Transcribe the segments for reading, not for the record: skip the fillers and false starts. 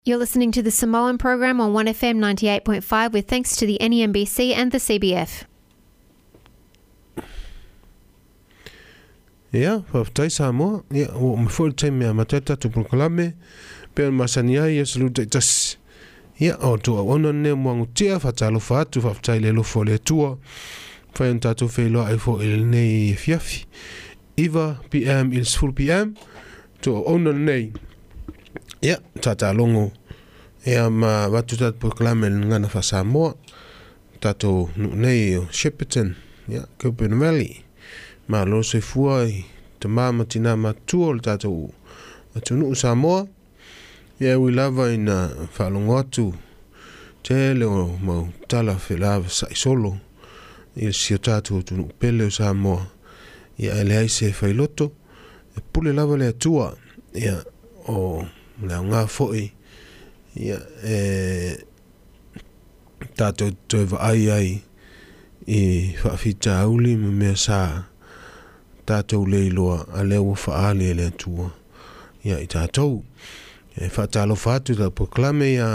You're listening to the Samoan program on 1FM 98.5 with thanks to the NEMBC and the CBF. Ia, whaftai Samoa. Ia, o mwhoi te mea matata tu proklame. Pea masani ai e saluta itas. Ia, o tua ona ne mwangu tia whatalo whatu whaftai le lofo le tua. Whai on tātou whailoa ai fo il nei fiafi. Iwa PM il full PM. Tua ona nei. Ia, tata longo. Ia ma watu tatu proklame ngana wha Samoa. Tātou nei o Shepparton. Ia, Kilburn Valley. Ma lo se fuai te mama tina matua le tātou atunu Samoa. Ia ui lava ina whalongo atu. Te leo mau tala whelava sai solo. Ia si o tātou atunu pele o Samoa. Ia ele aise whailoto. E pule lava le atua. Ia o leo ngā foi. Ia tātou toiva ai i whaafita auli me mea saa. Tātou leiloa a leo whaale e le atua. Ia i tātou. E whaatalo whātu ta proklame ia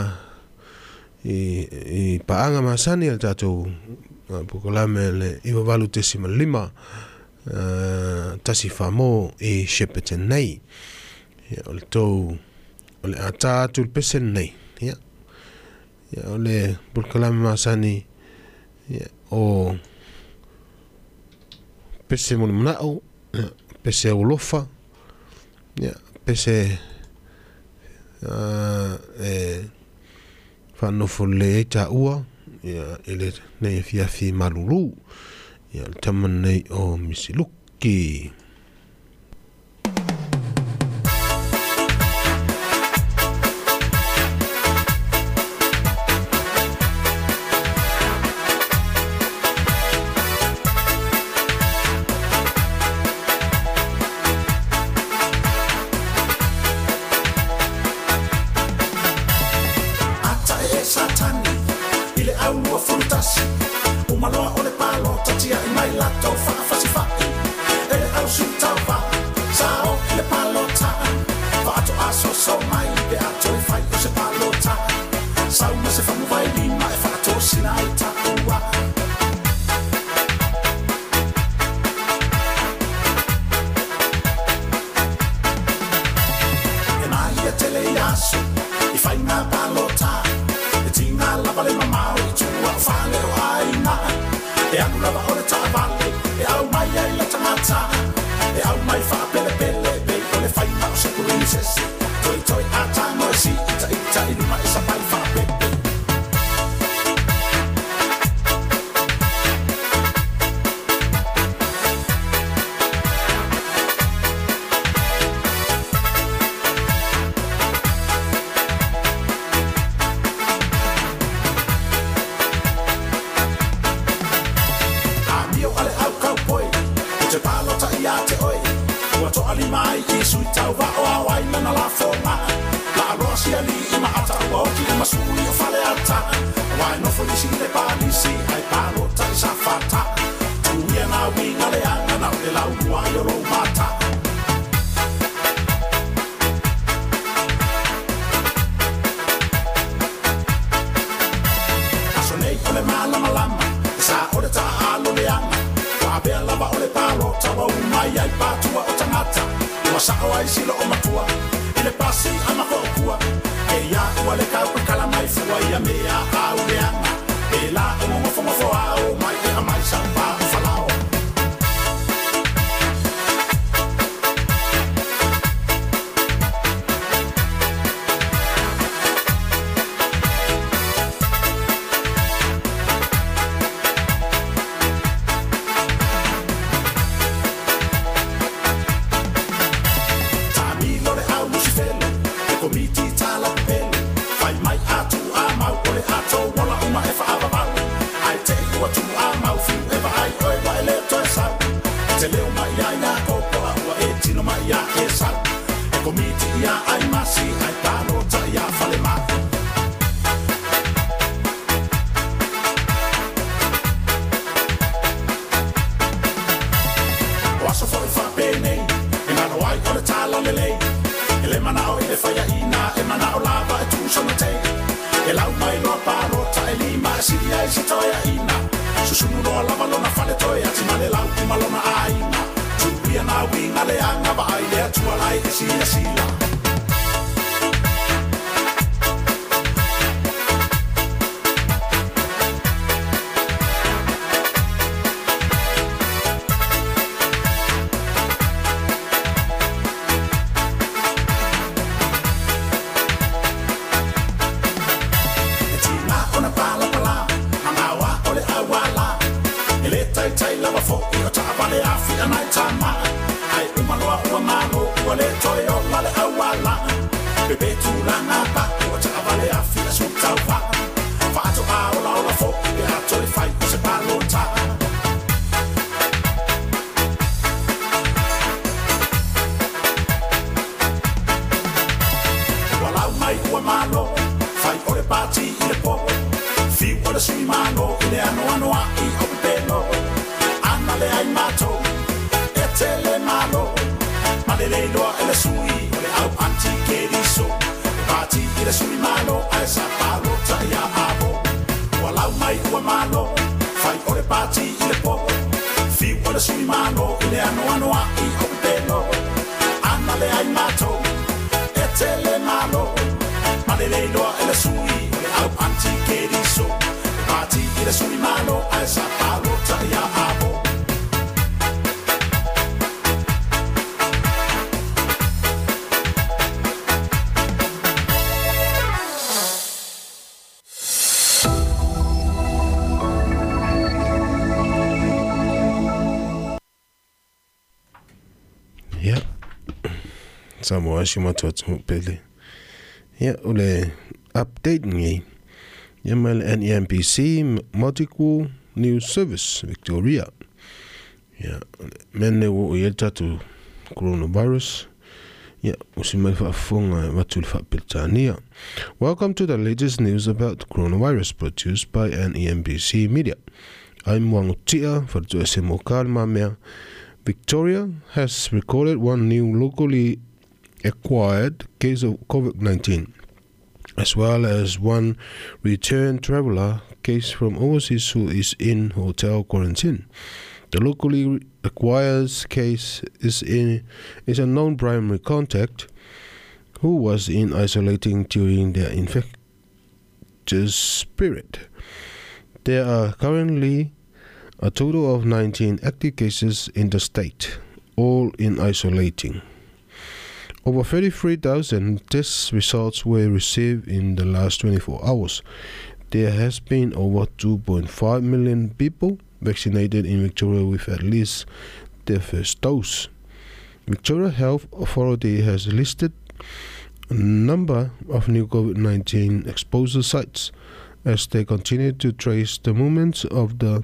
i paanga masani a tātou proklame le iwa walu tesima lima tasi whamo i Shepparton nei. Ia o le tau o le atātu le pesen nei. Ia o le proklame masani o pese mona manao, pese ulofa, pese whanofo le eita ua, ele nei fiafi maruru, le taman nei o Misiluki. Wala uma e wha ava mau. Ai te ua tu a mau fiu e wa ai se toia ina susunu no lava lona fale toia ti male lau ti malona aina tupia na winga le anga ba ai le tua lai e sila Samoa shimato pele. Ya ule update ngi. Yamal NEMBC Multiple News Service Victoria. Ya menne wo yelta to coronavirus. Ya usimal fa fonga matul fa Britania. Welcome to the latest news about coronavirus produced by NEMBC Media. I'm Wang Tia for the SMO Mea. Victoria has recorded one new locally acquired case of COVID-19, as well as one return traveler case from overseas who is in hotel quarantine. The locally acquired case is a known primary contact who was in isolating during their infectious period. There are currently a total of 19 active cases in the state, all in isolating. Over 33,000 test results were received in the last 24 hours. There has been over 2.5 million people vaccinated in Victoria with at least their first dose. Victoria Health Authority has listed a number of new COVID-19 exposure sites as they continue to trace the movements of the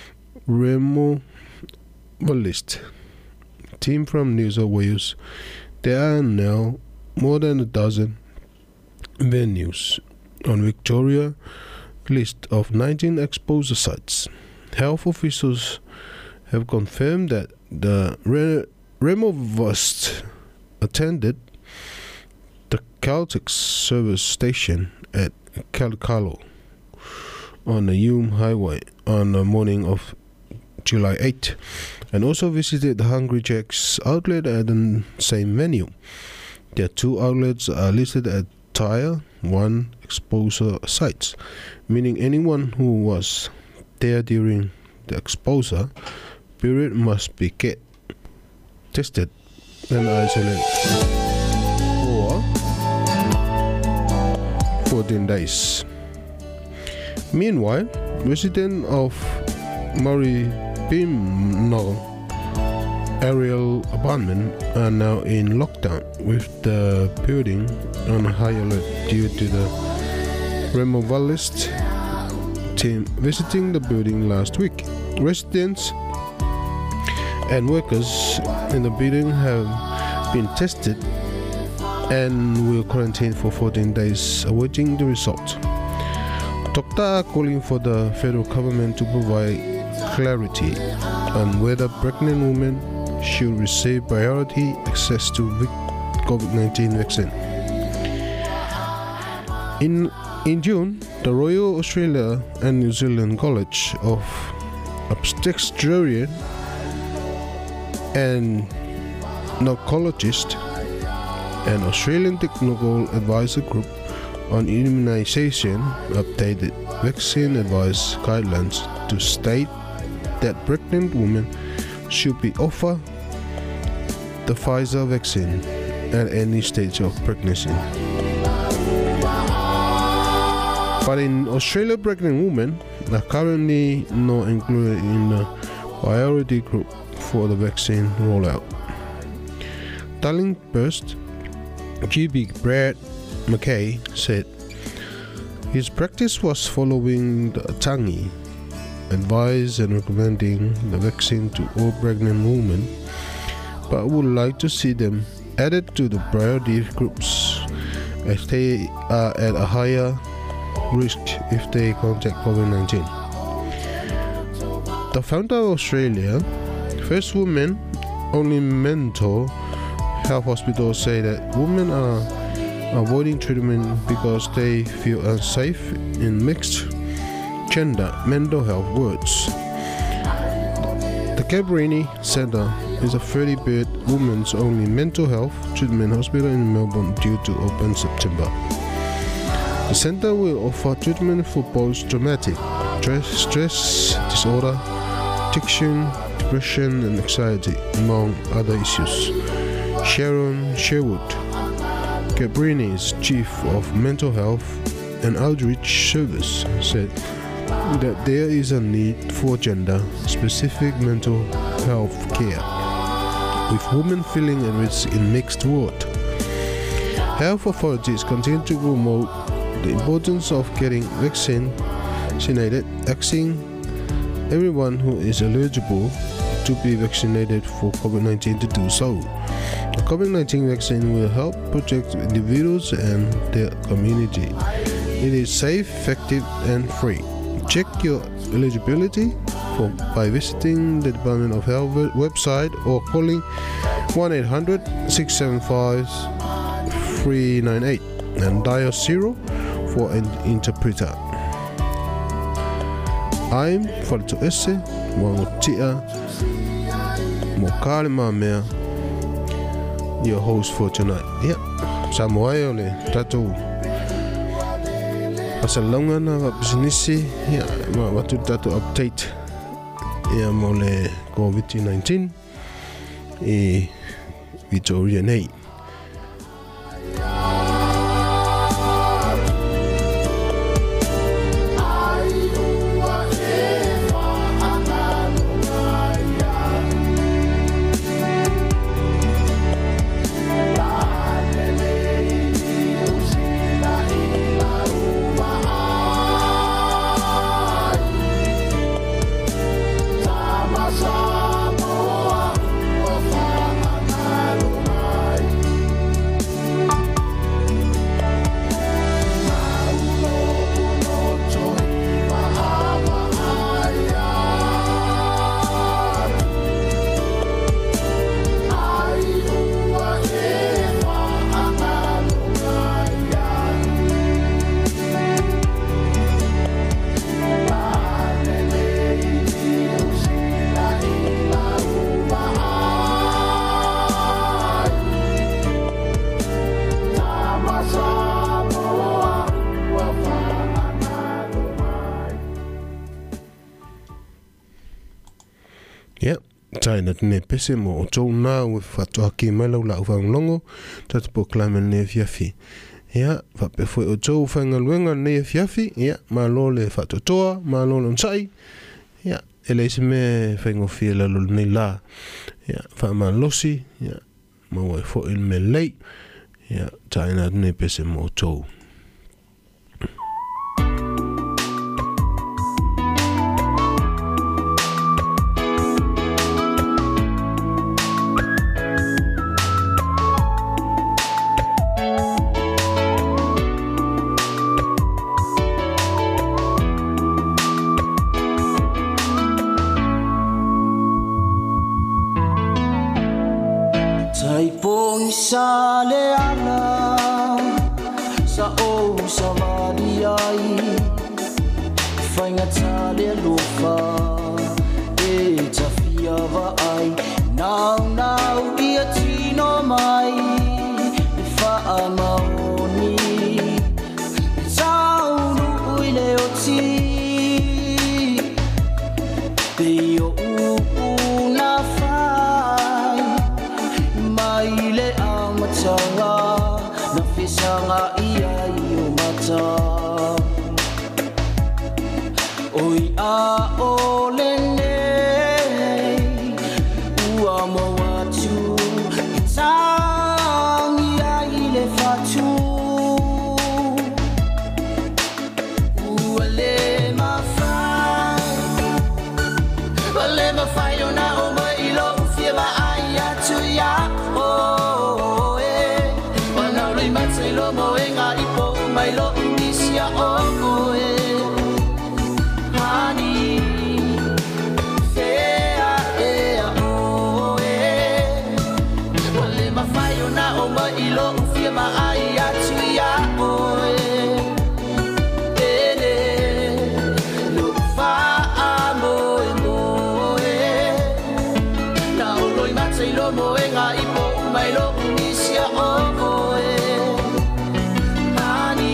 removalist team from New South Wales. There are now more than a dozen venues on Victoria list of 19 exposure sites. Health officials have confirmed that the removalists attended the Celtic service station at Calcalo on the Hume Highway on the morning of July 8, and also visited the Hungry Jack's outlet at the same venue. Their two outlets are listed at Tier 1 exposure sites, meaning anyone who was there during the exposure period must be tested and isolated for 14 days. Meanwhile, residents of Murray Pimnell aerial apartment are now in lockdown, with the building on high alert due to the removalist team visiting the building last week. Residents and workers in the building have been tested and will quarantine for 14 days awaiting the result. Doctors are calling for the federal government to provide clarity on whether pregnant women should receive priority access to COVID-19 vaccine. In June, The Royal Australia and New Zealand College of Obstetrician and Gynaecologist and Australian Technical Advisor Group on Immunisation updated vaccine advice guidelines to state that pregnant women should be offered the Pfizer vaccine at any stage of pregnancy. But in Australia, pregnant women are currently not included in the priority group for the vaccine rollout. Darling Burst GP Brad McKay said his practice was following the TANGI advice and recommending the vaccine to all pregnant women, but would like to see them added to the priority groups as they are at a higher risk if they contract COVID-19. The founder of Australia, First Women Only Mental Health Hospital, say that women are avoiding treatment because they feel unsafe in mixed gender mental health wards. The Cabrini Centre is a 30-bed women's only mental health treatment hospital in Melbourne due to open September. The centre will offer treatment for post-traumatic stress disorder, addiction, depression and anxiety, among other issues. Sharon Sherwood, Cabrini's Chief of Mental Health and Outreach Service, said that there is a need for gender-specific mental health care, with women feeling at risk in mixed ward. Health authorities continue to promote the importance of getting vaccinated, asking everyone who is eligible to be vaccinated for COVID-19 to do so. The COVID-19 vaccine will help protect individuals and their community. It is safe, effective, and free. Check your eligibility by visiting the Department of Health website or calling 1-800-675-398 and dial 0 for an interpreter. I'm Falto Ese, Wangutia Mokale Mamea, your host for tonight. Samoa ole tatou pasalonga na business ma watu tatou update mole COVID-19 Victoria nei. Taina tene pese mo o tau nā ue whatuaki mai lau lau whanglongo tatu po klaiman ne fiafi. Ia, whapefoi o tau whangaluenga ne fiafi, ia, mā lo le whatutoa, mā lo le nsai, ia, eleise me whangofia lalo nei la, ia, whamā losi, ia, maua e fo il me lei, ia, taina tene pese mo o tau. Sa le ana sa o sa mari ai fa e tafia va ai now ia tino mai fa amaoni saunu uile oti te o una fai mai le amatanga na fisanga ia o mata oi a ole nei ua mo atu tangi ai le fatu ua le mafai ona o mai ilo ufia ba ai atu ya o e wana roi matai lo mo e ngā ipo mai lo unisia o e ilo ufia ma ai atu ya oe ele lo fa amoe moe na oloi mata ilo moe ngā ipo mai lo unisia o oe hani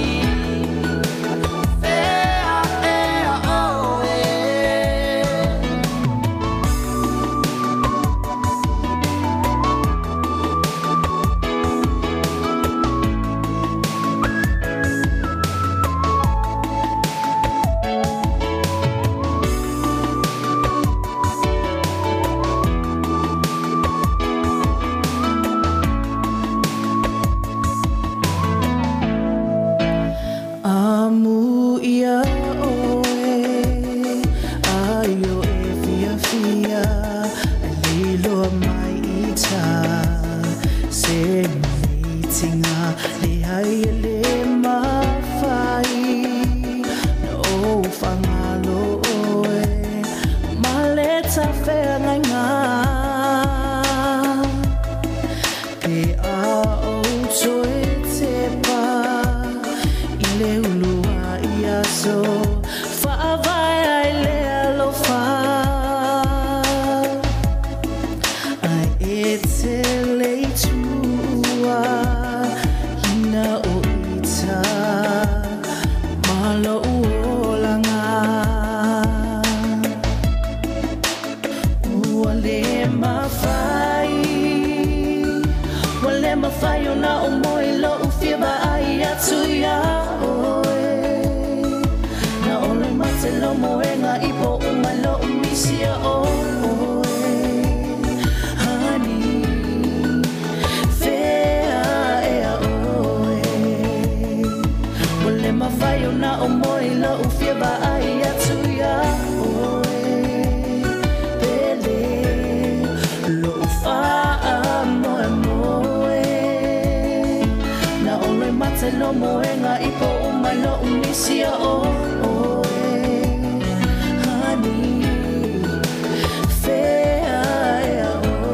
fea ea oe no moenga ipo umalo unisia o honey fair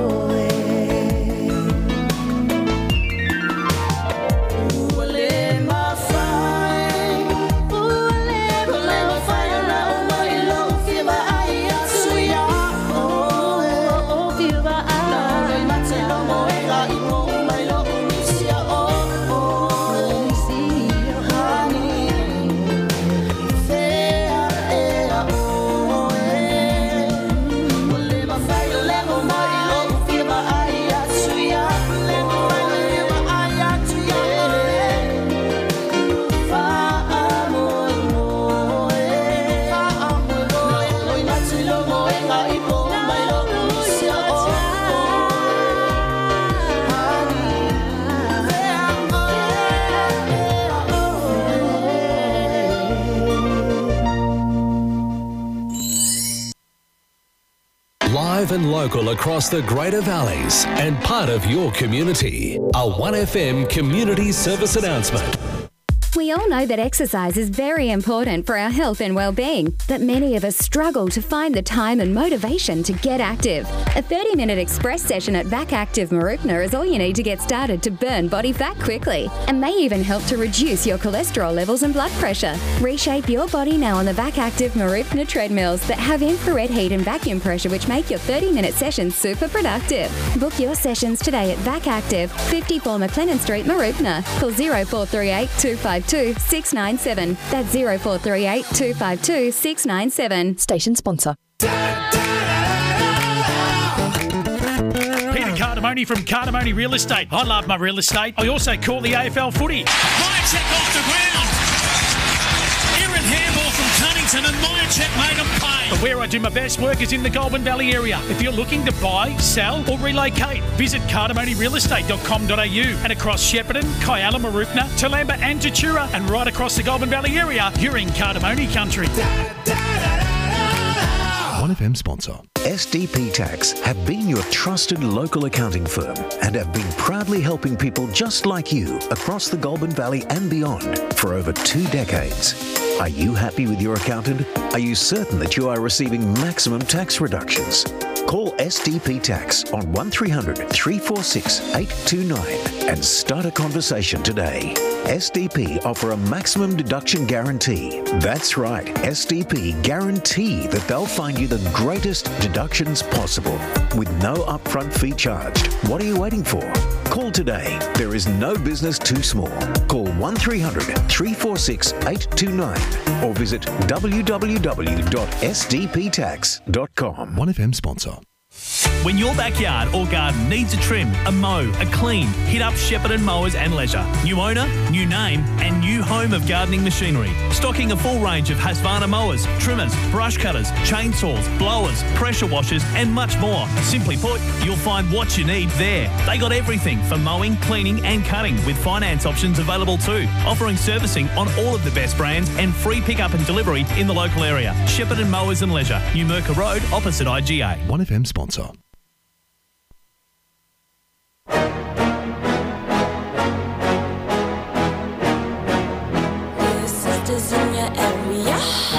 Live and local across the Greater Valleys and part of your community. A 1FM community service announcement. We all know that exercise is very important for our health and well-being, but many of us struggle to find the time and motivation to get active. A 30-minute express session at VAC Active Marupna is all you need to get started to burn body fat quickly, and may even help to reduce your cholesterol levels and blood pressure. Reshape your body now on the VAC Active Marupna treadmills that have infrared heat and vacuum pressure, which make your 30-minute sessions super productive. Book your sessions today at VAC Active, 54 McLennan Street, Marupna. Call 0438 252 697. That's 0438 252 697. Station sponsor. Peter Cardamone from Cardamone Real Estate. I love my real estate. I also call the AFL footy. Maya Check off the ground. Aaron Handball from Cunnington, and Maya Check made them pay. But where I do my best work is in the Goulburn Valley area. If you're looking to buy, sell or relocate, visit cardamonerealestate.com.au, and across Shepparton, Kyalla, Marupna, Toolamba and Tatura, and right across the Goulburn Valley area, you're in Cardamone country. 1FM sponsor. SDP Tax have been your trusted local accounting firm and have been proudly helping people just like you across the Goulburn Valley and beyond for over 2 decades. Are you happy with your accountant? Are you certain that you are receiving maximum tax reductions? Call SDP Tax on 1300 346 829 and start a conversation today. SDP offer a maximum deduction guarantee. That's right, SDP guarantee that they'll find you the greatest deductions possible with no upfront fee charged. What are you waiting for? Call today. There is no business too small. Call 1300 346 829 or visit www.sdptax.com. 1FM sponsor. When your backyard or garden needs a trim, a mow, a clean, hit up Shepparton Mowers and Leisure. New owner, new name and new home of gardening machinery. Stocking a full range of Husqvarna mowers, trimmers, brush cutters, chainsaws, blowers, pressure washers and much more. Simply put, you'll find what you need there. They got everything for mowing, cleaning and cutting with finance options available too. Offering servicing on all of the best brands and free pickup and delivery in the local area. Shepparton Mowers and Leisure, New Merker Road opposite IGA. 1FM sponsor. In your area,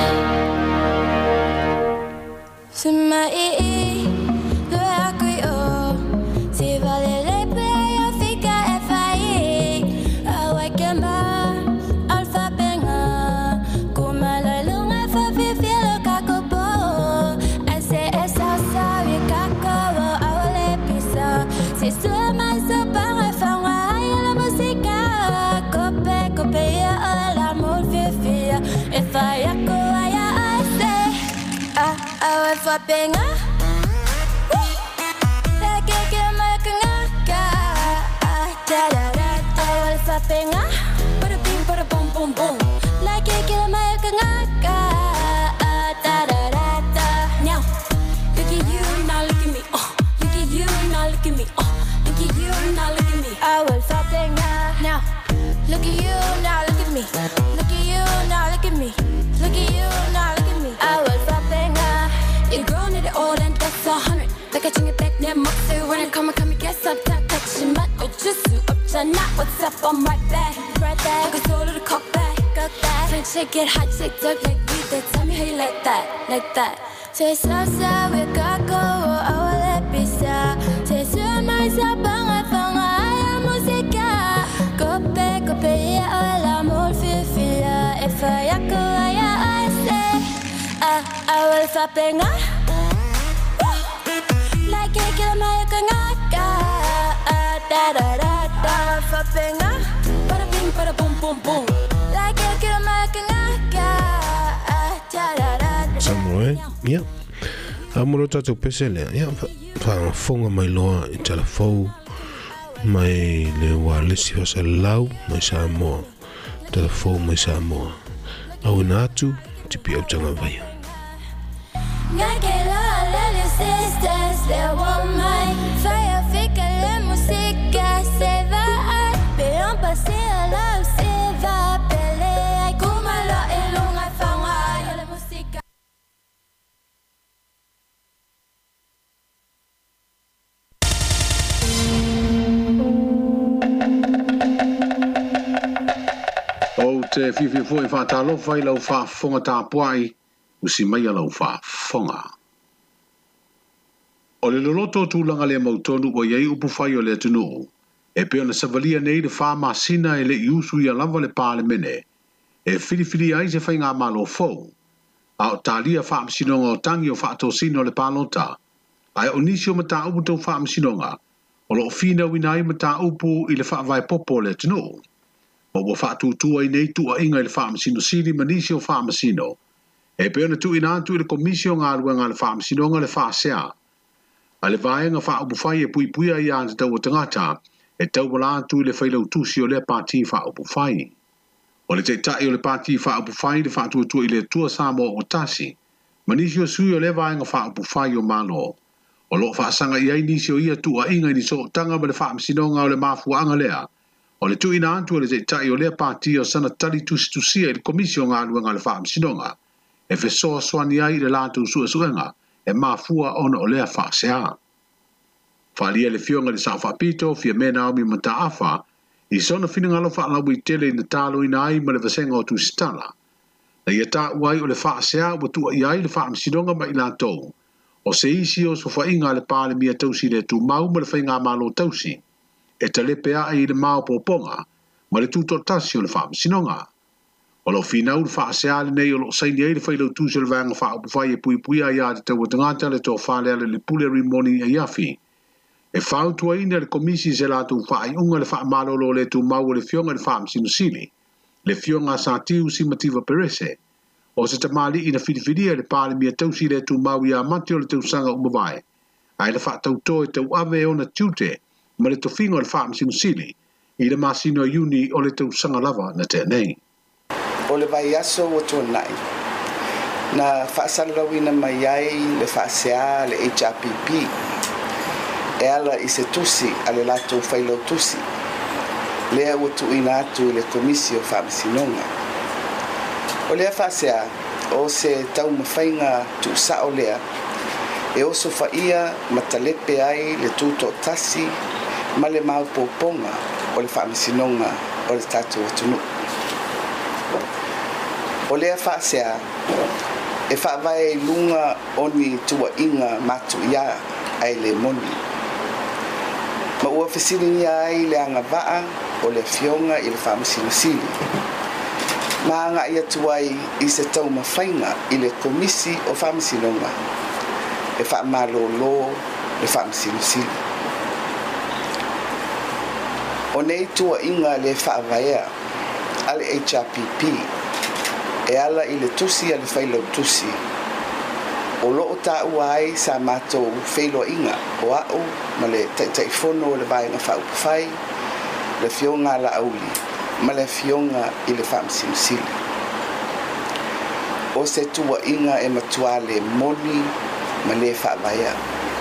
if I go, I say, I will for penga. Like a gamma, da da da, I will for penga. Put a bing, put a boom, boom, boom. Like a gamma, da da da da. Now, look at you, now look at me. Look at you, now look at me. Look at you, now look at me. I will for penga. Now, look at you, now look at me. Look at you, now look at me. Look at you, now look at me. I was popping you're grown at the old and that's 100. Like I bring it back near Moxie. When I come, guess I'm top touching my just up to not. What's up? I'm right back. Right back. I can solo the cock back. Got that. French shake, get hot, shake, dirt like we did. Tell me how you like that. Like that. Say salsa, we got go. I will let be sad. Say so myself, bang, I found I am musica. Go back, yeah, all I'm all feel. If I go, I say, I will fapping like a kilometer, da da da da, fapping bada bing, bada boom, boom, boom, like a kilometer, da da da. Samuel, yeah. Amuro tatu pesele, yeah. Fa fonga mai loa I telefou mai le walesi o sa lau mai Samoa. Telefou mai Samoa. Au natu tipi au tanga vai. Sisters, they want my fire, fica la música se va, pero pasé a la se va, pelea y como lo elunga fama la música. O te le fifi fo e whaatalo whai lau whaafonga tā puai, usi mai lau whaafonga. O le loloto tūlanga le mautonu o iei upu whai o le atunu, e peo na savalia nei le wha masina e le iusu i alava le pāle mene, e whiriwhiri ai se whai ngā malo fau, a o tālia wha amsinonga o tangi o wha atosino le pālota, ai o nisi o mata upu tau wha amsinonga, o lo fina winai mata upu i le wha vai popo le atunu. O wa wha tūtua i nei tua inga i le wha amsino siri manisi o wha amsino, e peo na tu ina atu i le komisio ngā ruenga le wha amsinonga le wha sea, a le vaenga wha upu whai e pui puia i ante tau o tangata, e tau wala atu i le whailau tusi o le pāti wha upu whai. O le te tai o le pāti wha upu whai le wha tuatua i le tua Samoa o tasi, manisi o sui o le vaenga wha upu whai o malo. O lo wha sanga i ai nisi o ia tua inga i ni so tanga ma le wha amsinonga o le mafuanga lea, o le tu ina antu o le te tai o le pāti o sana tali tusia i le komisio ngā luenga le wha amsinonga, e fesoa swani ai le lātu suenga, e mafua ona o lea wha sea. Whalia le fionga le sa whapito, fia mena au mi mata afa, i sona whingalo wha lau i tele i na talo ina ai ma le vasenga o tusitala. Na ia tā uai o le wha sea ua tua i ai le wha amsinonga ma i lātou, o se isi o so whainga le pāle mia tausi le tu mau ma le whainga malo tausi, e tale pea i le mao poponga, ma le tūto tasi o le wha amsinonga. O lo finau le wha sea le nei o lo saini ai le whailau tūsi le vanga wha upu whai e pui pui ai a te tau tangata le tō whale ale le puleri moni a iafi. E whau tua ina le komisi se la tu wha i unga le wha malolo le tu mau le fionga le wha amsino sili, le fionga sa tiu si mativa perese, o se tamali ina whiriwhiria le pāle mia tausi le tu mau i a mati o le tau sanga umawai, ai le wha tau toe tau ave o na tiute, ma le tofingo le wha amsino sili, i le masino iuni o le tau sanga lava na tēnei. O le vai aso o tō nai, na whaasalawina mai ai le whaasea le HRPP, e ala i se tusi a le lato whailau tusi, lea ua tuina atu i le komisio whaamisinonga. O lea whaasea, o se tau mawhainga tu sao lea, e oso whaia matalepe ai le tūto tasi, ma le mau poponga o le whaamisinonga o le tatu atunu. O lea whaasea, e whaavai lunga oni tua inga matu ia ai le moni. Ma ua whesiringi ai le anga waa o le fionga i le whaamasinosili. Ma anga ia tuai i se tau mawhainga i le komisi o whaamasinonga. E whaamalolo le whaamasinosili. O nei tua inga le whaavaea a le HRPP e ala i le tusi a le whailau tusi. O loo tā ua ai sa mātou whailo inga o au ma le taifonu o le vaenga whaupawhai, le fionga la auli, ma le fionga i le whaamasinosili. O se tua inga e matua le moni ma le whaavaea.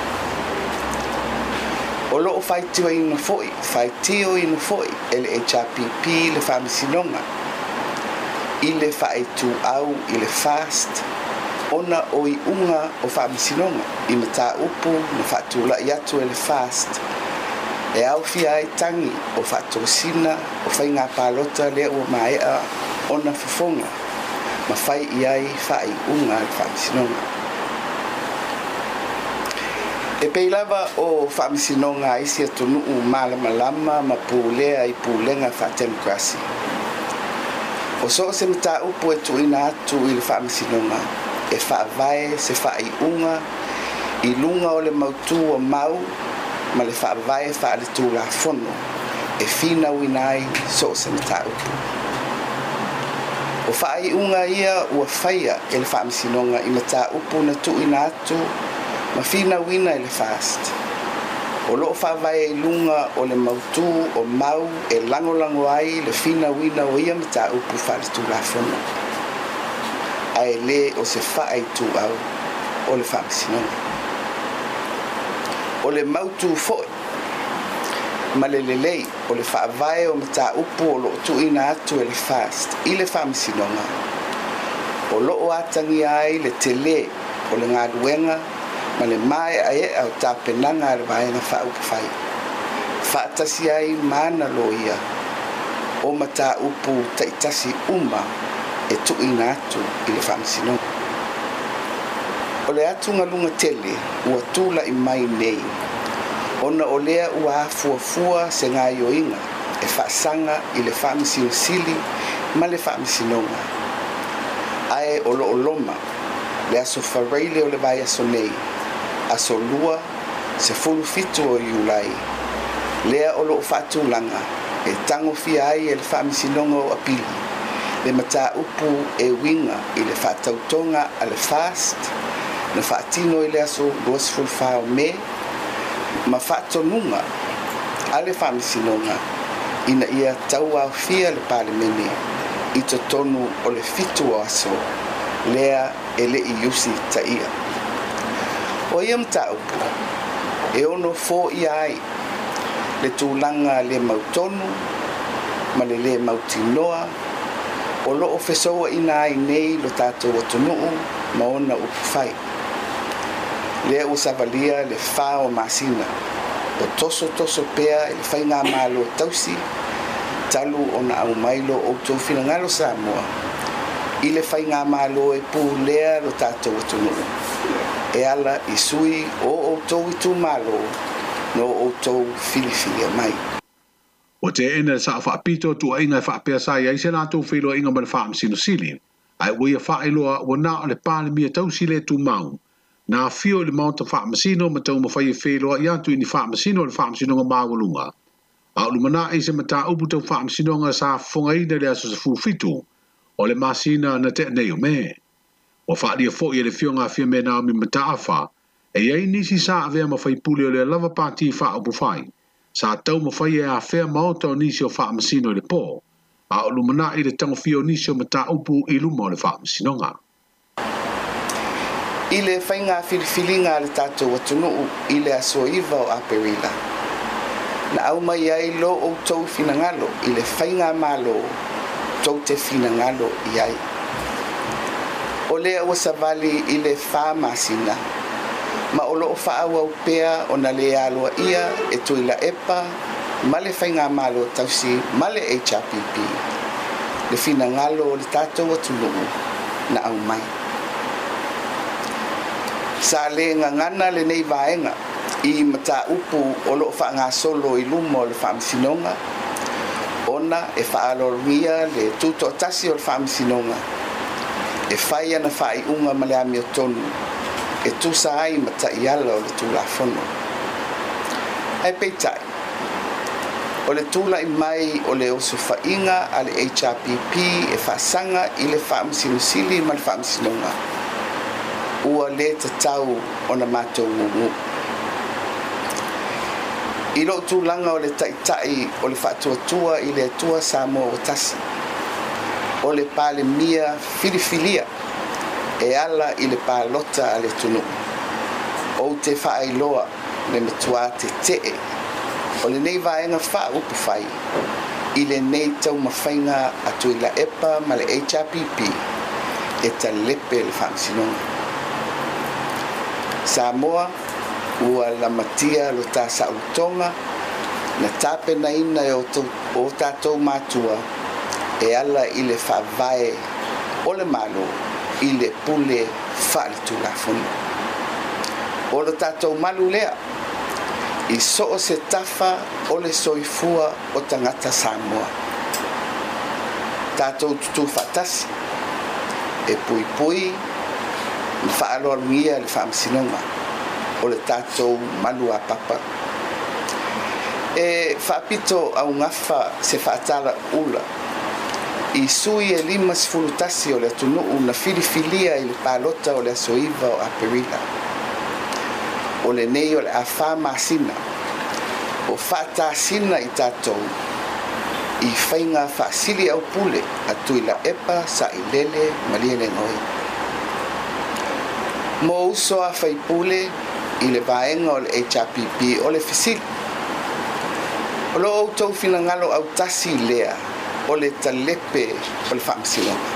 O loo whaitio ina foi, whaitio ina foi e le HRPP le whaamisinonga, i le whaitu au i le fast, ona o i unga o whaamisinonga i mata upu na whaatula i atu e le fast. E au fia ai tangi o whaatosina o whainga pālota lea ua maea ona fufonga ma whai i ai whai unga le whaamisinonga. E peilava o whaamisinonga isi atunuu malamalama ma pūlea i pūlenga whaatemikrasi. O so se mata upu e tuina atu i le whaamisinonga, e whaavae se whai unga, i lunga o le mautu o mau, ma le whaavae whaale tū la fono, e whina winai so se mata upu. O whai unga ia ua whaia e le whaamisinonga i mata upu na tuina atu, ma whina wina i le fast. O loo whaavae i lunga o le mautu o mau e langolango ai le whina wina o ia mata upu whaale tū la fono. Ai le o se whaai tū au o le whaamisinonga. O le mautu foi, ma le lelei o le whaavae o mata upu o loo tuina atu e le fast i le whaamisinonga. O loo atangi ai le tele o le ngaruenga ma le mai ai au tapenanga le vaenga whaupawhai. Whaatasi ai mana lo ia o mata upu taitasi uma e tuuina atu i le whaamasinoga. O le atu ngalunga tele ua tula i mai nei. Ona o lea ua afuafua se ngā ioinga e whaasanga i le whaamasinosili ma le whaamasinoga. Ae o lo loma le aso whareile o le vai aso nei. Aso lua se fulu fitu o iulai. Lea o lo whaatulanga e tango fia ai e le whaamisinonga o apili. Le mata upu e winga i le whaatautonga a le fast. Na whaatino i le aso luas fulfao me. Ma whaatonunga a le whaamisinonga ina ia tau au fia le palemene i to tonu o le fitu o aso. Lea e le i usi ta ia. O ia mta upu e ono fo i ai le tūlanga le mautonu ma le mautinoa o lo o fesoa ina ai nei lo tātou atunuu ma ona upu fai. Lea usavalia le whao masina o toso pea e le whai ngā malo tausi talu ona au mailo o tau finangalo Samoa i le whai ngā malo e pū lea lo tātou atunuu e ala i sui o tau i tū malo no o tau filifilia mai. O te ena sa whaapito tu ainga e whaapea sa iai se nā tau whiloa inga ma le whaamasinosili ai uia whaeloa ua nā o le pāle mia tausi le tū mau nā fio le maunta whaamasino ma tau mawhai e whiloa i atu i ni whaamasino le whaamasinonga māwalunga. A ulumana e se mata upu tau whaamasinonga sa whongaina le aso sa fufitu o le masina na te nei o me. O whaalia fo i le fio ngā fia me nā mi mata awha e iei nisi sa avea mawhai puli o le lava pāti wha upu whai. Sa tau mawhai e a whea maota o nisi o whaamasino le pō. A ulumana i le tango fio nisi o mata upu i luma o le whaamasinonga. I le whainga whiriwhiringa le tātou atunuu i le aso iwa o Aperila. Na au mai ai lo o tau finangalo i le whainga malo tau te finangalo i ai. O lea ua savali i le whāmasina. Ma o loo whaau au pea o na le aloa ia e tuila epa ma le whainga malo tausi ma le HRPP. Le finangalo o le tātou atunuu na au mai. Sa le ngangana le nei vaenga i mata upu o loo whaanga solo i lumo o le whaamsinonga. Ona e whaalormia le tuto tasi o le whaamsinonga. E whai ana whai unga ma le ami o tonu. E tusa ai mata i ala o le tūla whono. Ai peitai. O le tūla i mai o le osu whainga a le HRPP e whaasanga i le whaamsinosili ma le whaamsinonga. Ua le tatau o na mātou ngungu. I lo tūlanga o le taitai o le whaatuatua i le atua Samoa o tasi. O le pāle mia filifilia e ala i le pālota a le tunu. O te whaailoa le matua te tee. O le nei vaenga wha upu whai. I le nei tau mawhainga atu i la EPA ma le HRPP e ta lepe le whaamsinonga. Samoa ua la matia lo tā sautonga na tāpena ina o tātou mātua e ala i le whavae o le malo i le pule whaale tūlafunu. O le tātou malu lea i so o se tafa o le soifua o tangata Samoa. Tātou tutu whatasi e pui pui whaaloaluia le whaamsinonga o le tātou malu a papa. E whaapito au ngawha se whaatala ula. I sui e 5 tasi o le atunuu na filifilia i le pālota o le asoiva o Aperila. O le nei o le a whāmasina. O whātāsina i tātou. I whainga whaasili au pule atu i la EPA sa i lele maliele ngoi. Mo uso a whaipule i le vaenga o le HRPP o le fisili. O lo au tau finangalo au tasi lea o le talepe o le whaamsinonga.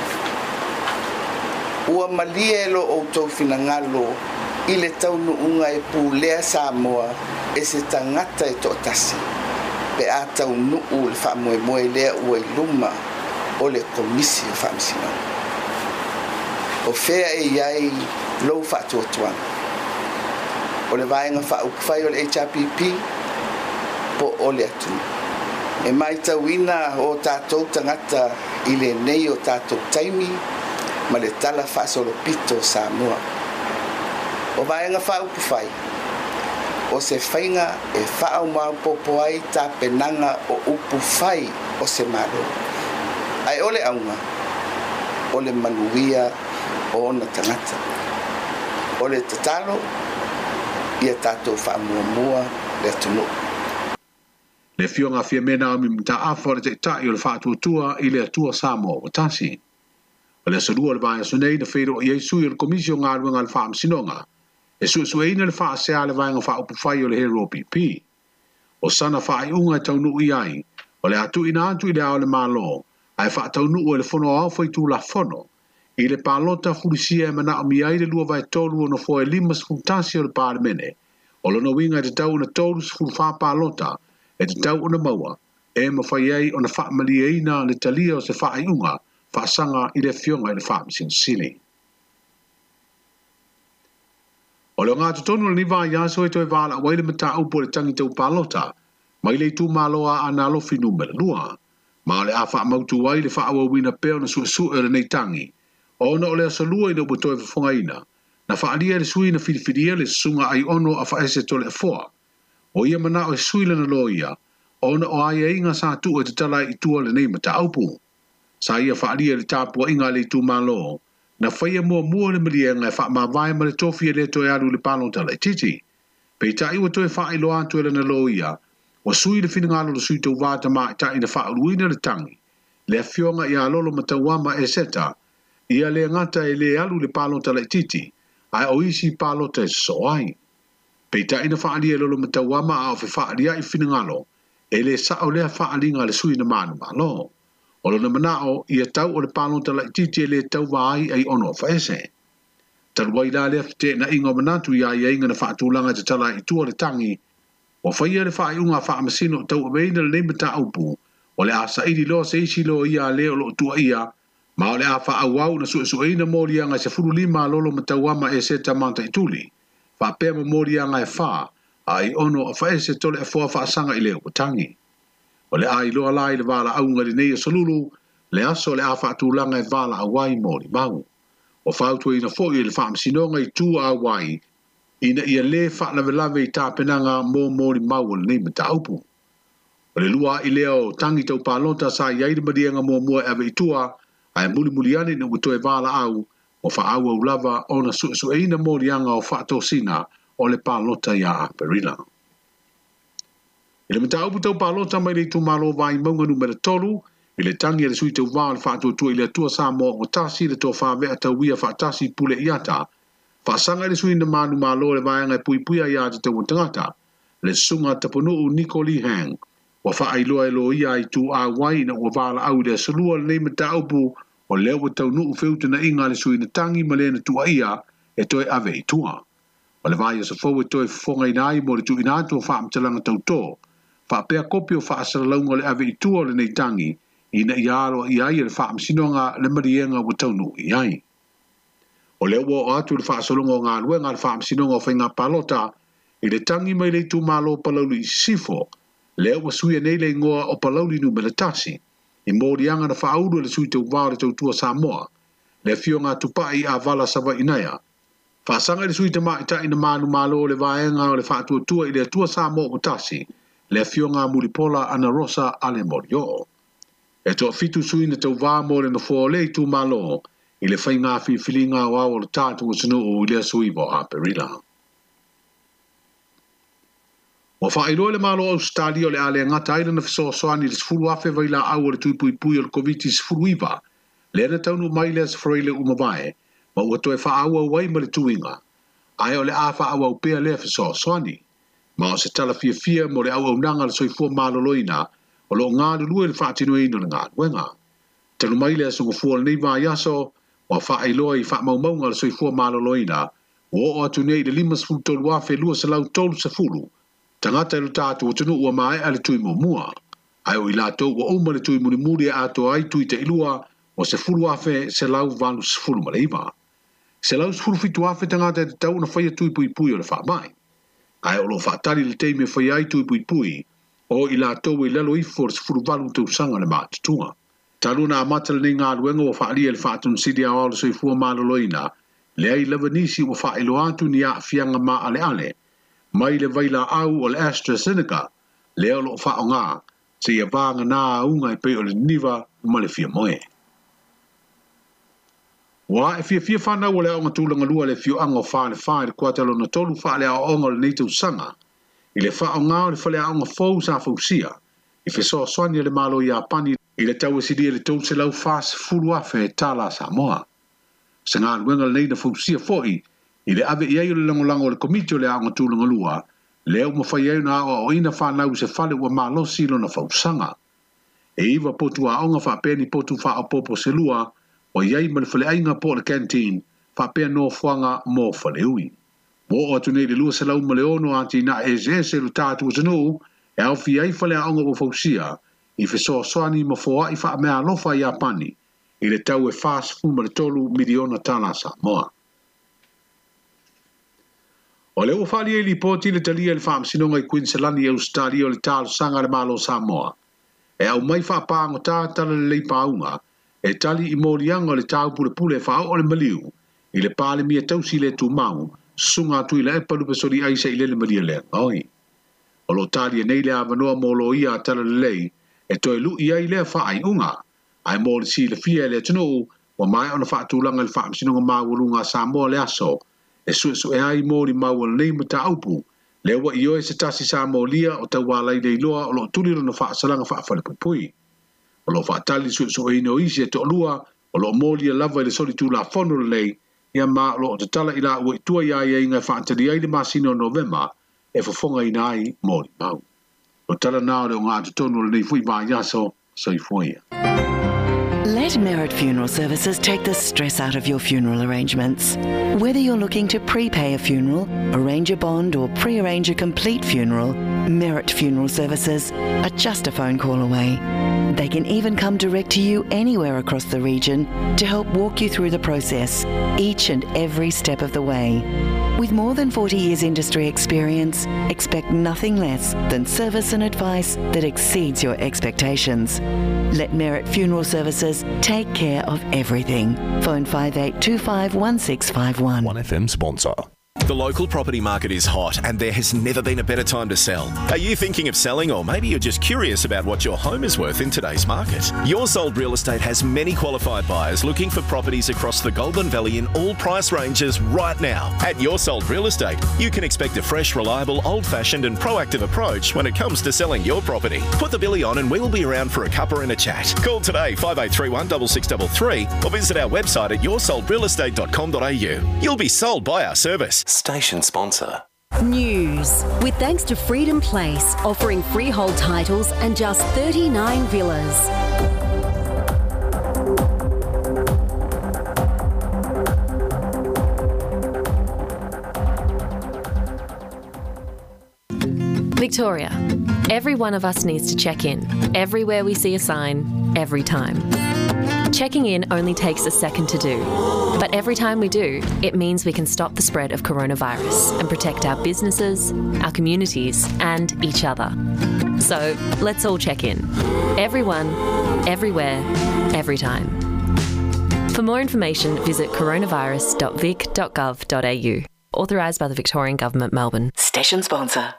Ua malie lo au tau finangalo i le taunu unga e pūlea Samoa e se tangata e tō tasi. pe a tau nuu le whaamoemoe lea ua i luma o le komisi o whaamisino. O whea e iai lou whaatuatuanga. O le vaenga whaukwhai o le HRPP po o le atu. E mai tauina o tātou tangata i le nei o tātou taimi ma le tala whaasolopito Samoa. O vaenga whaukwhai o se whainga e whaau maupopo ai tā penanga o upu whai o se maro. Ai ole aunga, ole manuia o ona tangata. Ole tatalo, ia tātou whaamuamua le tunu. Le fionga fia mena o mi mta afo le te tai o le whaatuatua i le atua Samoa o tasi. O le asadua le vaya sunei na whero o Iesu i le komisio ngā ruanga le whaamsinonga. E sueina le wha sea le vaenga wha upu whai o le Hero PP. O sana wha unga tau nuu i ai, o le atu ina atu i le ao le malo, ai wha tau nuu e le whono au whai tū la whono, i le pālota furisia e mana o mi ai le lua vai tolu o no fo e lima sfutasi o le pārmene, o lono winga e te tau na tolu sfuru wha pālota, e te tau o na maua, e ma whai ai o na wha mali eina le talia o se wha unga, wha sanga i le fionga i le wha misin sili. O leo ngā tutonu le niwa ia so e toi wala waile mata upo le tangi tau pālota, mai le tū māloa ana alofi numera lua, ma le a wha mautu wai le wha awa wina peo na su e le nei tangi, o na o le asalua ina upo toi whafonga ina, na wha alia le sui na whiriwhiria le sunga ai ono a wha ese tole e foa, o ia mana o e sui le na lo ia, o na o ai e inga sa tu e te tala i tua le nei mata upo, sa ia wha alia le tāpua inga le tū māloa, na whaia mua le malienga e wha ma vai ma le tofi e le toi alu le pālota le titi. Pei tai ua toi wha ilo atu e le na lo ia, wa sui le whina ngalo le sui tau vāta ma i tai na wha uruina le tangi, le fionga i a lolo ma tau wama e seta, ia le ngata e le alu le pālota le titi, ai o isi pālota e so ai. Pei tai na wha alia lolo ma tau wama a o wha alia i whina ngalo, e le sao lea wha alinga le sui na manu malo. O lona manao ia tau o le pālota la titi e le tau vai ai ono whaese. Taruai la lea te na ingo manatu ia ia inga na whaatulanga te tala i tua le tangi, o whaia le whaai unga wha amasino tau aweina le neimata aupu, o le asa iri loa se isi loa ia leo lo tua ia, ma o le a wha awau na suesueina morianga se furu lima lolo matau ama e se tamanta i tuli, wha pēma morianga e wha, ai ono a whaese tole e fua whaasanga i leo tangi. O le ai loa lai le wala aunga le nei o salulu, le aso le a whaatulanga e wala awai mori mau. O whautua ina fōi le whaamsinonga i tū awai, ina ia le whaalavelave i tāpenanga mō mori mau le nei mata aupu. O le lua i leo tangi tau pālota sa iairi marianga mō mua ewe i tua, ai muli ane na uto e wala au, o whaaua ulava o na sueina morianga o whaatosina o le pālota ia a perila. I le mata upu tau pālota mai le tu malo vai maunga numera tolu, i le tangi e le sui tau vāle whaatua i le atua Samoa o tasi le tō whawea tau wia whaatasi pule iata, whaasanga le sui na manu malo le vaianga e puipuia iata tau tangata, le sunga taponuu Nicole Hang, wa whaailoa e lo ia i tu a wai na ua wala au le salua le nei mata upu o leo wa tau nuu whiuta na inga le sui na tangi ma le na tua ia e toi ave i tua. O le vai o sa fau e toi whonga inai mo le tu inatua whaamtalanga tau tō, whaapea kopi o whaasaralaunga le ave i tua le nei tangi, ina i alo i ai le whaamsinonga le marienga wa taunu i ai. O leo o atu le whaasalunga o ngā luenga le whaamsinonga o whainga palota, i le tangi mai le tu malo palauli i sifo, leo wa suia nei le ngoa o palauli numera tasi, i mōrianga na whaauru le sui tau wāle tau tua Samoa, le fio ngā tupai a vala sawa inaya. Whaasanga le sui te maita ina manu malo le vaenga o le whaatua tua i le tua Samoa o tasi, le fio ngā muripola ana rosa ale morio. E toa fitu sui na tau vāmo le na fōle i tu malo, i le whai ngā whiwhilinga o awa le tātu o sinu o i le sui vo a perila. O whaailoa le malo au stadi o le ale ngata aile na fisoasoani le sifuru afe vaila au o le tuipui o le COVID sifuru iwa, le na taunu mai le sifreile umavae, ma ua toe whaaua wai ma le tuinga, ai o le a whaau au pea le fisoasoani, ma o se tala fia mo le au au nanga le soifua maloloina, o lo ngā lulua le whaatino ino le ngā luenga. Tanu mai le asunga fua le neiva yaso, o whaailoa i whaamaumaunga le soifua maloloina, o atu nei le 5 tolu afe lua se lau tolu se fulu, Tangata ilu tātu o tunu ua mai ale tui mua. Ai o i lātou wa oma le tui muri ato ai tui te ilua o se fulu afe se lau valu se fulu maleiva. Se lau se fulu fitu afe tangata e te tau na whaia tui pui o le wha mai. Ai o lo whaatari le teime whaia ai tui pui o i lātou i lelo ifo se fulu valu tau sanga le mātutunga. Taluna amata le ngā luenga o whaalia le whaatun sidi a wala soifua maloloina, le ai lewa nisi o whaelo atu ni a fianga ma ale, mai le vaila au o le AstraZeneca, le o lo whao ngā, se ia vanga nā unga i pei o le niva ma le fia moe. Wa e fia whanau o le aonga tūlanga lua le fio anga o whaale whae le kuatalo na tolu whaale a onga le neitau sanga, i le whao ngā o le whale aonga fau sa fausia, i whesoa soania le malo i a pani i le tau asidia le tau se lau fās fulu afe e tala Samoa. Se ngā luenga le neina fausia foi, i le ave i aio le langolango le komiti o le aonga tūlanga lua, le au mawhai au na o ina whanau se whale ua malosi lo na fausanga. E iwa potu a onga whapeni potu wha popo se lua, o iai ma le whale ainga po le canteen, whapea no whanga mō whale ui. Mo o atu nei le lua se lau ma le ono anti na e se lu tātu o tanu, e au fi ai whale a onga o fausia, i whesoa soani ma fōa i wha mea alofa i a pani, i le tau e fast food ma le tolu miliona tala Samoa. O le ua whali e li pōti le talia le whaamsinonga i Queensland i Australia o le tālo sanga le malo Samoa. E au mai whaapango tātala le leipaunga, e tali i morianga o le tau pule e whao o le maliu, i le pāle mia tausi le tu mau, sunga tui le epalu pesori aisa i le maria le ngoi. O lo tali e nei le avanoa molo ia tala le lei, e toi lu ia i lea wha ai unga, ai mō le si le fia le tunu, wa mai ona wha tūlanga le wha msinonga māwurunga Samoa le aso, e su e ai mō li māua le neima ta aupu, le wa i oe se tasi Samoa lia o tau wālai le iloa o lo tuliro na wha salanga wha whale pui. O lo wha tali su e ino isi e to lua, o lo mō lia lava i le soli tū la whono le lei, ia mā o lo o te tala i la ua i tua ia i ngai wha antari ai le masino November, e whafonga ina ai mō li mau. O tala nao le o ngā tutono le nei fui mā yaso, so i fuia. Let Merit Funeral Services take the stress out of your funeral arrangements. Whether you're looking to prepay a funeral, arrange a bond or pre-arrange a complete funeral, Merit Funeral Services are just a phone call away. They can even come direct to you anywhere across the region to help walk you through the process, each and every step of the way. With more than 40 years industry experience, expect nothing less than service and advice that exceeds your expectations. Let Merit Funeral Services take care of everything. Phone 5825 1651. 1FM sponsor. The local property market is hot and there has never been a better time to sell. Are you thinking of selling, or maybe you're just curious about what your home is worth in today's market? Your Sold Real Estate has many qualified buyers looking for properties across the Goulburn Valley in all price ranges right now. At Your Sold Real Estate, you can expect a fresh, reliable, old-fashioned and proactive approach when it comes to selling your property. Put the billy on and we will be around for a cuppa and a chat. Call today 5831 6633 or visit our website at yoursoldrealestate.com.au. You'll be sold by our service. Station sponsor. News. With thanks to Freedom Place, offering freehold titles and just 39 villas. Victoria. Every one of us needs to check in. Everywhere we see a sign, every time. Checking in only takes a second to do. But every time we do, it means we can stop the spread of coronavirus and protect our businesses, our communities, and each other. So let's all check in. Everyone, everywhere, every time. For more information, visit coronavirus.vic.gov.au. Authorised by the Victorian Government, Melbourne. Station sponsor.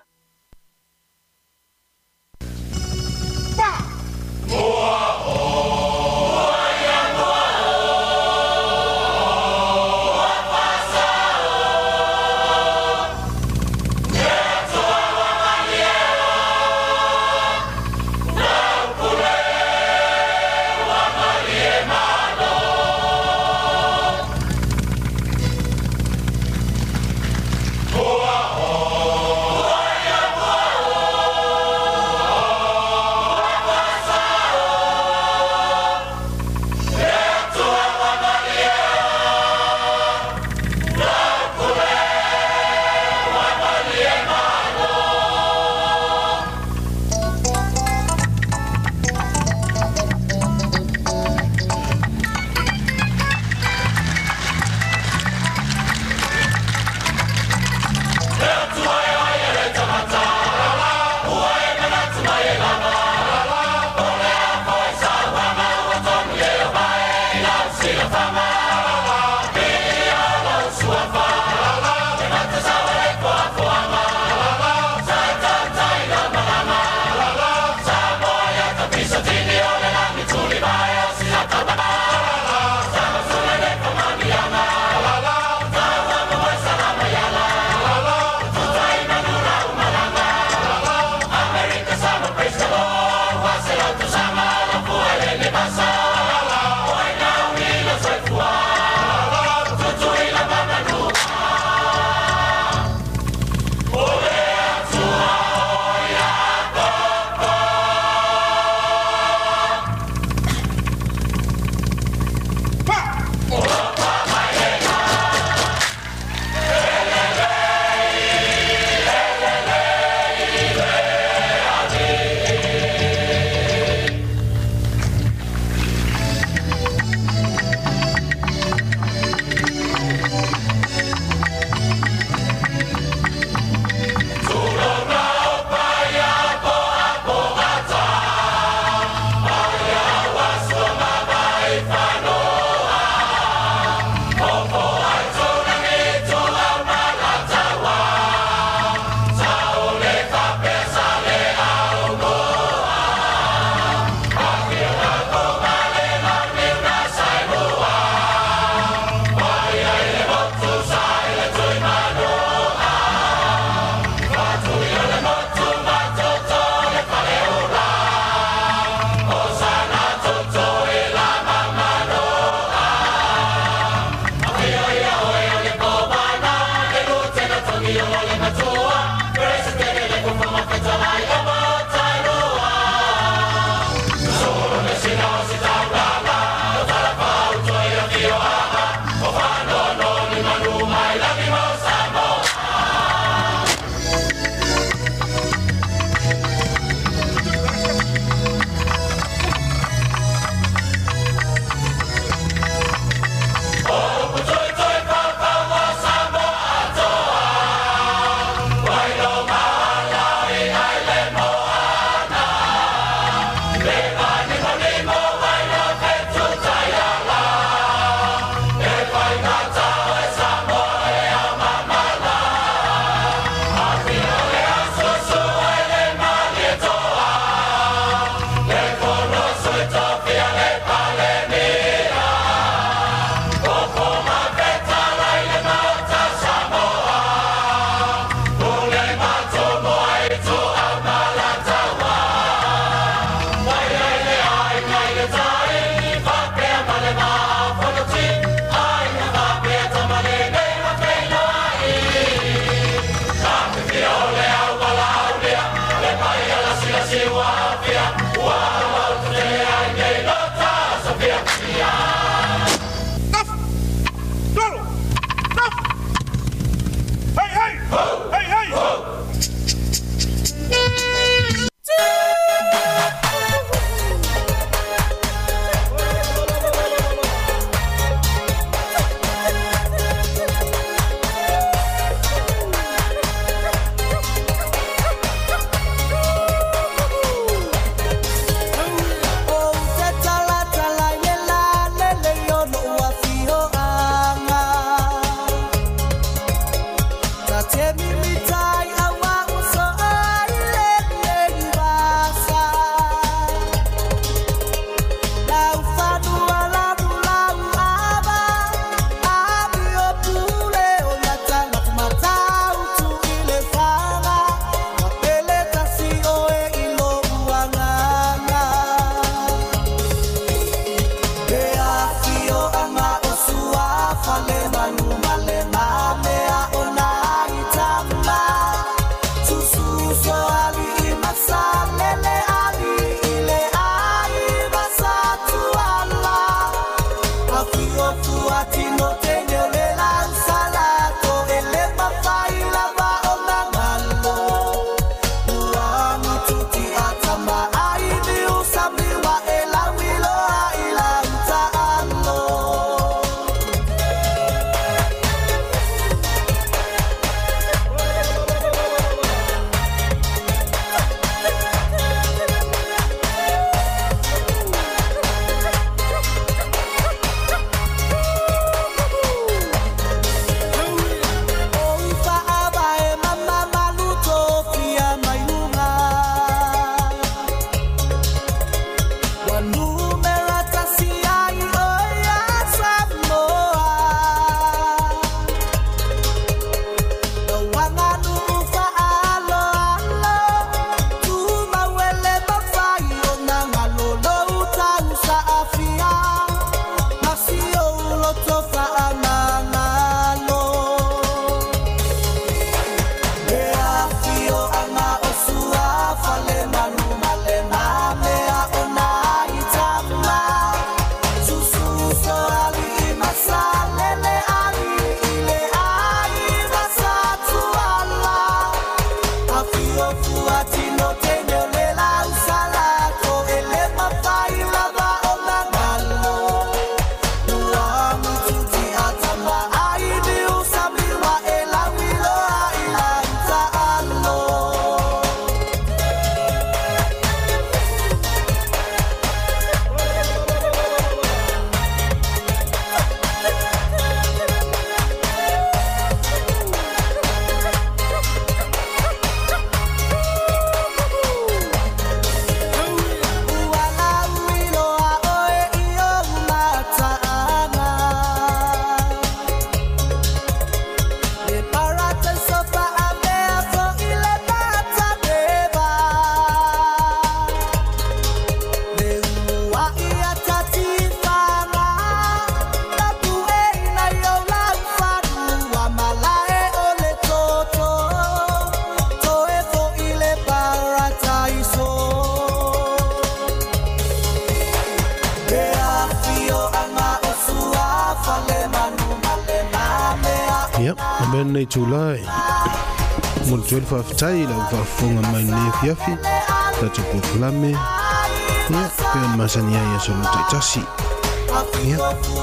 Ia, amen nei tūlai. Mul tuel whaafitai lau whaafunga mai nei fiafi. Tatu proklame. Ia, pēn masani ai asolu taitasi. Ia.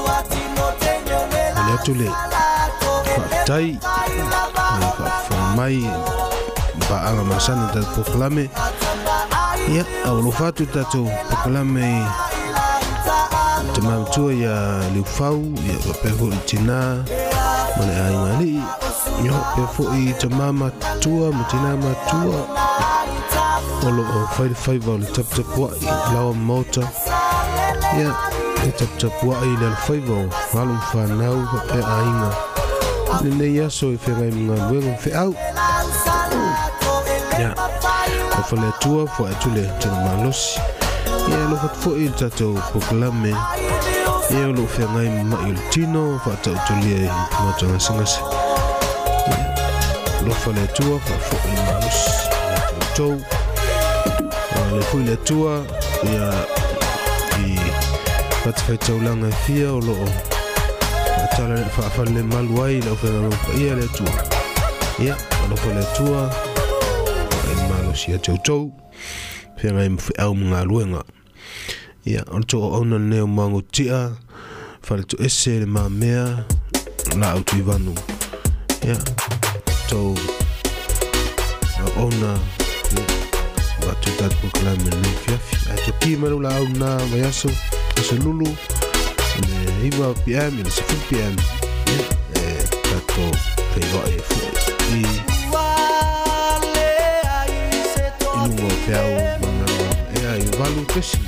Ale atu le whaafitai. Whaafunga mai. Paanga masani tatu proklame. Ia, au lo fatu tatu proklame. Te mamtua ia liu fau, ia peho i tina. Mane ai ngani. Yo peho i te mama tua, mutina matua. Olo o fai vau le tap wa i lawa mota. Ia, le tap wa i le fai vau. Halum whanau, pe ainga. Nene yaso i whengai mga luenga whiau. Ia, o whale tua, fwa e tule tena malosi. Ia, lo fat fo i tatou proklame. Ia, lo whengai mai il tino, fwa tau tulia i motanga singasi. Lo whale tua, fwa fo i malosi. Tau. Le fui le tua, ia i whatwhai taulanga i fia o loo. Atala le whaafale maluai, lau whenga ia le tua. Ia, lo fo le tua, si a tau whenga i mwhi au mga luenga. Ia, o tō ona neo mango tia, whale tu ese le maa mea, la au tui vanu. Ia, tō ona, watu tatu proklame le fiafi. A tō ki maru la au nā mai aso, aso lulu, le iwa PM, le sifu PM. Ia, tato whaiwa e fui. Lungo peau mga e ai valu kesi